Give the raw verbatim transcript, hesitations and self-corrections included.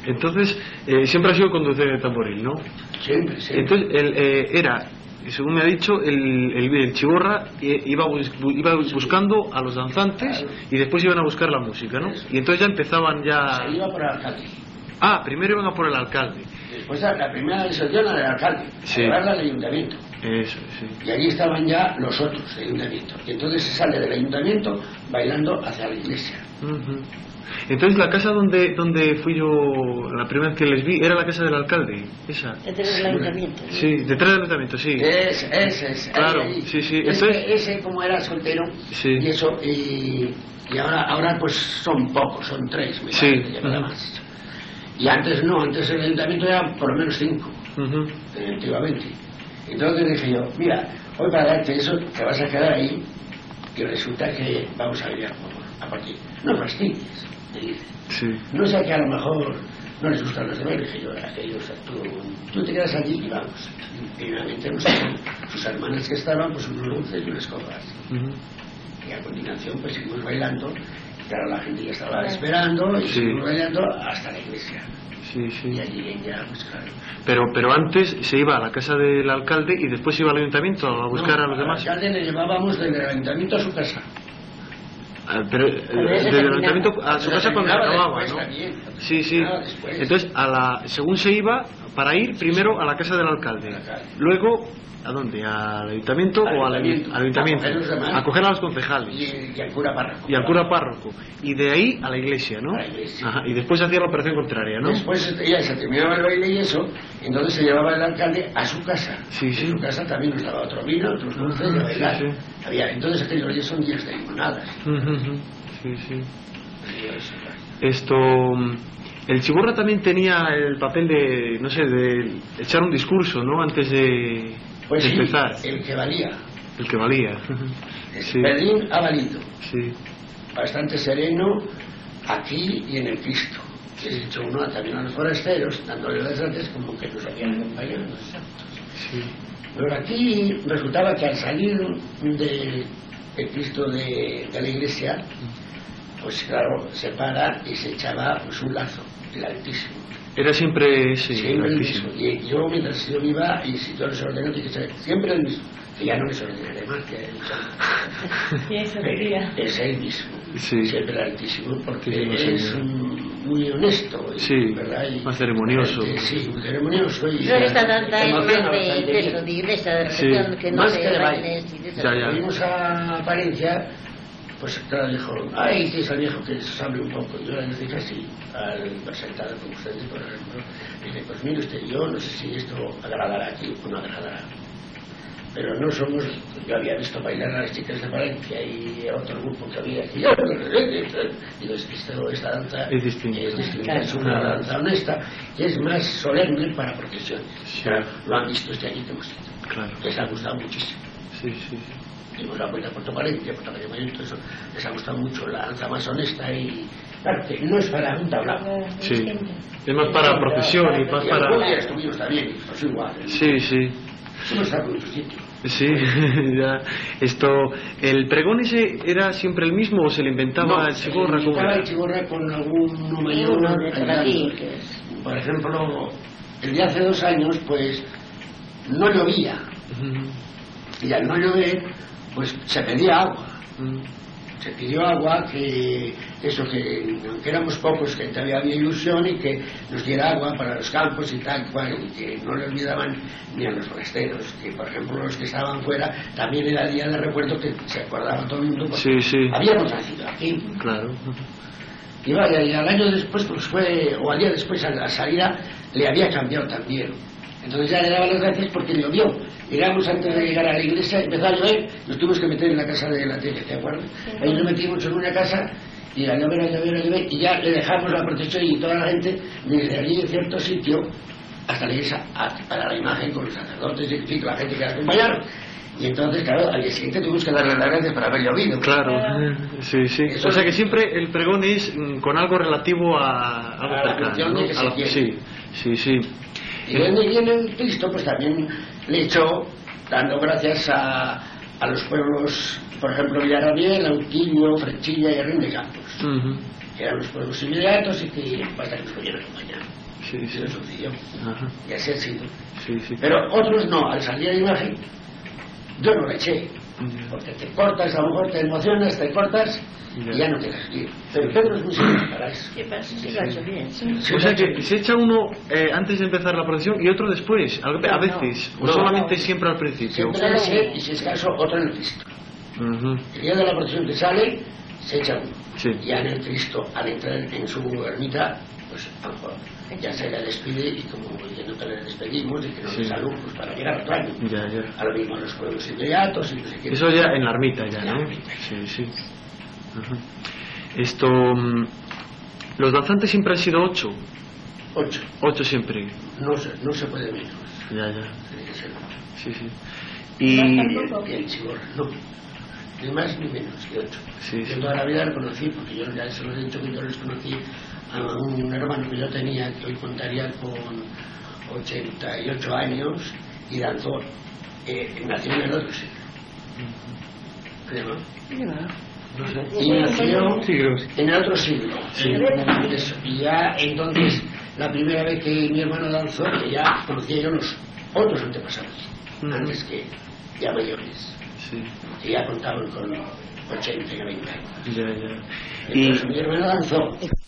Entonces, eh, siempre ha sido conductor de tamboril, ¿no? Siempre, siempre. Entonces, él, eh, era, según me ha dicho, el, el, el Chiborra eh, iba, bus, iba buscando a los danzantes, claro, y después iban a buscar la música, ¿no? Eso. Y entonces ya empezaban ya... Se iba por el alcalde. Ah, primero iban a por el alcalde. Después la primera decisión era del alcalde, sí, llevarla al ayuntamiento. Eso, sí. Y allí estaban ya los otros del ayuntamiento. Y entonces se sale del ayuntamiento bailando hacia la iglesia. Uh-huh. Entonces la casa donde donde fui yo la primera vez que les vi era la casa del alcalde, esa. Detrás del ayuntamiento. ¿No? Sí, detrás del ayuntamiento, sí. Es, es, es. Claro, ahí, ahí. sí, sí. Es entonces... que ese como era soltero, sí, y eso, y, y ahora ahora pues son pocos, son tres, me sí, parece, uh-huh, más. Y antes no, antes el ayuntamiento era por lo menos cinco, uh-huh, antiguamente. Entonces dije yo, mira, hoy para darte eso te vas a quedar ahí, que resulta que vamos a ir a, a partir. No fastidies, me dice. Sí. No sé que a lo mejor no les gustan los demás, dije yo, aquellos, tú, tú te quedas allí y vamos. Y finalmente no sé, sus hermanas que estaban, pues unos dulces y unas copas. Uh-huh. Y a continuación pues seguimos bailando, y claro, la gente ya estaba esperando, y sí, seguimos bailando hasta la iglesia. Sí, sí. Y allí ya, pues claro. Pero, pero antes se iba a la casa del alcalde y después se iba al ayuntamiento a buscar no, a los demás. Al alcalde le llevábamos del ayuntamiento a su casa. Ah, pero eh, desde el ayuntamiento a su casa cuando acababa, ¿no? También, sí, sí. Entonces, a la, según se iba, para ir primero a la casa del alcalde, luego ¿a dónde? ¿Al ayuntamiento o al ayuntamiento? Al ayuntamiento. A coger a los concejales. Y, y al cura párroco. Y al cura párroco. Y de ahí a la iglesia, ¿no? A la iglesia. Ajá. Y después hacía la operación contraria, ¿no? Después ya se terminaba el baile y eso, entonces se llevaba el alcalde a su casa. Sí, sí. En su casa también nos daba otro vino, otros dulces, uh-huh, de bailar. Sí, sí. Había, entonces aquellos días son días de limonadas. Uh-huh. Sí, sí. Esto... El Chiborra también tenía el papel de, no sé, de echar un discurso, ¿no? Antes de... Pues de sí, empezar. el que valía. El que valía. Sí. Berlín ha valido. Sí. Bastante sereno aquí y en el Cristo. Les he dicho uno también a los forasteros, dándole las gracias como que nos habían acompañado. Sí. Pero aquí resultaba que al salir del de Cristo de, de la iglesia, pues claro, se para y se echaba pues, un lazo, el Altísimo. Era siempre ese, siempre el Altísimo. Y yo mientras yo iba, y si yo les ordeno, tiene que ser siempre el mismo. Que ya no les ordenaré más que y eso quería. Es el mismo. Sí. Siempre el Altísimo, porque sí, es um, muy honesto. Y, sí, ¿verdad? Y, más ceremonioso. Eh, sí, muy ceremonioso. Y, no está tanta en de, de eso, de iglesia, de religión, sí, que no más de que de bailes y de eso. Ya, ya. Fuimos a Palencia. Pues claro, dijo, ay, este es el viejo que sabe un poco. Yo le dije así, al presentado con ustedes, por ejemplo, dije, pues mire usted, yo no sé si esto agradará aquí o no agradará. Pero no somos, yo había visto bailar a las chicas de Valencia y otro grupo que había aquí. Y digo, esto, esta danza es distinta, es, distinta, es una danza honesta y es más solemne para procesiones. Sí. Claro, lo han visto este año que hemos ido. Claro. Les ha gustado muchísimo. Sí, sí, sí. Dimos la vuelta a Puerto Valencia, Puerto Valencia, todo eso les ha gustado mucho la danza más honesta y claro que no es para un tablao. Sí, es más para procesión y más y para... Y estuvimos también, pues igual. Sí, sí. Eso no está por otro sitio. Sí, ya. Esto, ¿el pregón ese era siempre el mismo o se le inventaba no, el Chiborra? Se le inventaba el Chiborra con alguno mayor. No, de por ejemplo, el de hace dos años, pues, no llovía. Uh-huh. Y al no llover, pues se pedía agua. Uh-huh. Se pidió agua, que eso, que aunque éramos pocos, que todavía había ilusión y que nos diera agua para los campos y tal cual, y que no le olvidaban ni a los forasteros, que por ejemplo los que estaban fuera, también era el día de recuerdo que se acordaba todo el mundo, porque sí, sí. habíamos nacido aquí. Claro. Y vaya, y al año después, pues fue, o al día después, a la salida, le había cambiado también. Entonces ya le daba las gracias porque llovió. Llegamos antes de llegar a la iglesia, empezó a llover, nos tuvimos que meter en la casa de la tele, ¿te acuerdas? Sí. Ahí nos metimos en una casa y a llover, a llover, a llover, y ya le dejamos la protección y toda la gente, desde allí en cierto sitio, hasta la iglesia, para la imagen con los sacerdotes y la gente que la acompañaron. Y entonces, claro, al día siguiente tuvimos que darle las gracias por haber llovido. Claro, sí, sí. Eso o sea que siempre el pregón es con algo relativo a algo a la función, ¿no? De que a la... se Sí, sí, sí. Y en el Cristo, pues también le echó, dando gracias a, a los pueblos, por ejemplo, Villarrabiel, Autillo, Frechilla y Rin de Campos. Uh-huh. que eran los pueblos inmediatos y que basta que nos podían acompañar. Sí, sí. Eso sencillo. Ajá. Y así ha sido. Sí, sí. Pero otros no, al salir de imagen, yo no la eché. Ya. Porque te cortas, a lo mejor te emocionas, te cortas Ya. y ya no te dejas ir. Pero Pedro es muy serio para eso. ¿Qué pasa? Sí, lo ha hecho bien. Sí. Sí, O sea lo ha hecho que bien. se echa uno eh, antes de empezar la procesión y otro después, a, a veces, o No, solamente no. siempre al principio. Siempre ese y si es caso otro en el Cristo. Ujú. El día de la procesión que sale, se echa uno. Sí. Ya en el Cristo, al entrar en su ermita, pues a lo mejor ya se le despide y como diciendo que le despedimos y que nos Sí. dé salud pues, para llegar a otro año. Ya, ya. A lo mismo los pueblos inmediatos y no sé qué. Eso ya en la ermita ya, En la ¿no? ermita. Sí, sí. Ajá. Esto... mm, los danzantes siempre han sido ocho. Ocho. Ocho siempre. No se, no se puede menos. Ya, ya. Tiene que ser ocho. Sí, sí. Y... Y el chigor, no. Ni más ni menos que ocho. Sí, sí. Yo toda la vida lo conocí, porque yo ya se lo he dicho que yo les conocí a un hermano que yo tenía, que hoy contaría con ochenta y ocho años, y danzó, eh, nació en el otro siglo. Creo, ¿no? No sé. Y nació Sí, creo que sí. en el otro siglo. Sí. Eso. Y ya entonces, la primera vez que mi hermano danzó, que ya conocía yo los otros antepasados, Ujú. antes que ya mayores, Sí. que ya contaban con ochenta y noventa años. Ya, ya. Entonces Y... mi hermano danzó